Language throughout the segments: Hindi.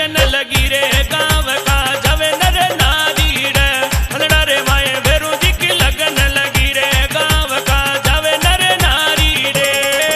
लगन लगी रे गाँव का जावे नर नारी रे बंदड़ा रे माए भैरू जी की लगन लगी रे गाँव का जावे नर नारी रे।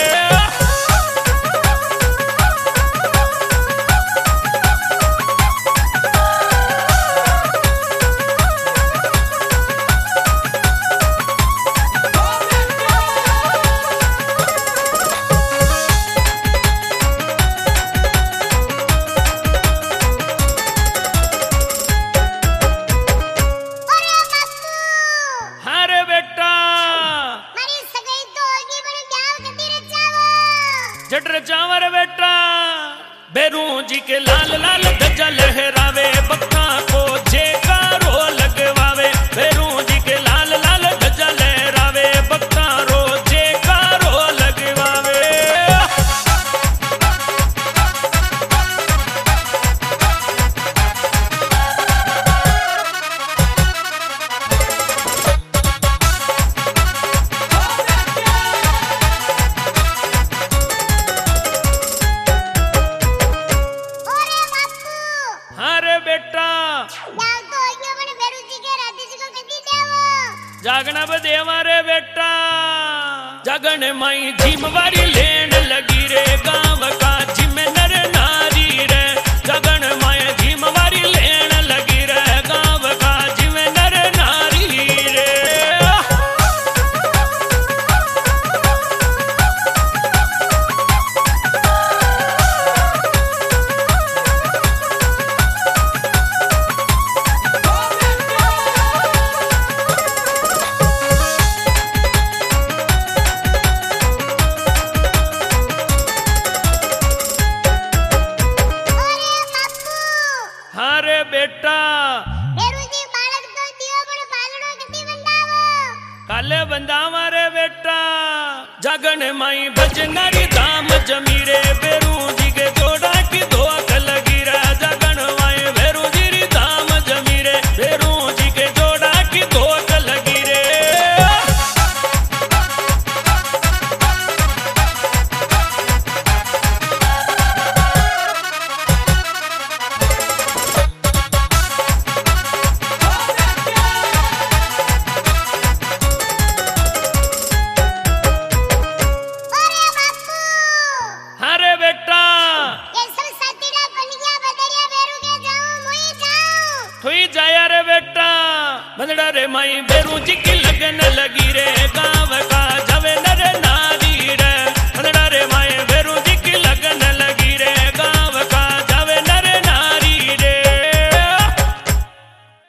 जटर चावर बेटा भैरू जी के लाल लाल ध्वजा लहरावे बक्का को जयकारो लगवावे भैरू जी के लाल लाल ध्वजा लहरावे बक्का रो जयकारो लगवावे। जागना बदेवा रे बेटा जागन माई जिम्मेवारी लेन लगी रे गाँव का जिम्मे नर नारी रे जागन माई जिम्मेवारी लेन लगी रे गाँव का जिम्मे नर नारी रे। बेटा काले बंदावा रे बेटा जागन माई भजनारी धाम जमीरे बेरू जी के जोड़ा की धोख लगी रे जागन माई बेरू जी री धाम जमीरे बेरू जी के जोड़ा की धोख लगी रे। बंदड़ा रे माई भैरू जी की लगन लगी रे गाँव का